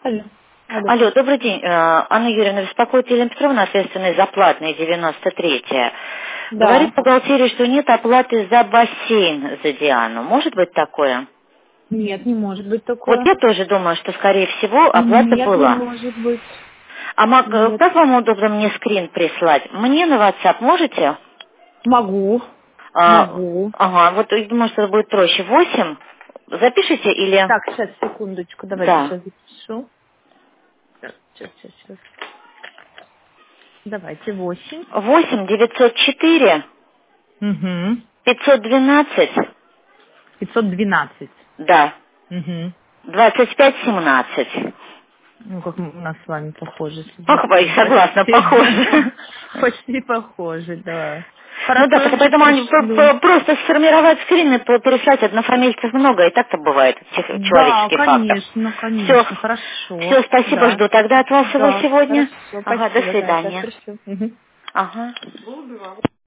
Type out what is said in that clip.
Алло. Алло. Алло, добрый день. Анна Юрьевна, беспокоит Елена Петровна, ответственная за платные 93-я. Да. Говорит бухгалтерия, что нет оплаты за бассейн за Диану. Может быть такое? Нет, не может быть Вот такое. я тоже думаю, что, скорее всего, оплата Нет, не была. может быть. Нет. Как вам удобно мне скрин прислать? Мне на WhatsApp можете? Могу. Могу. Ага, вот я думаю, что это будет проще. 8. Запишите или... Так, сейчас, секундочку. Давайте Да. сейчас запишу. Так, сейчас. Давайте 8. 8 904 Угу. 512. 512. Да. Угу. 25 17. Ну, как у нас с вами похоже. Согласна, Почти. похоже. Почти похоже, да. Ну да, Хорошо, я уже поэтому они пришлю. просто сформировать скрин и переслать однофамильцев много, и так-то бывает, Да, человеческий фактор. конечно, Все, конечно. Хорошо. все, спасибо, Да. жду тогда от вас его Да, сегодня. хорошо. Ага, до Спасибо, да, сейчас свидания. пришлю. Мгм. Ага.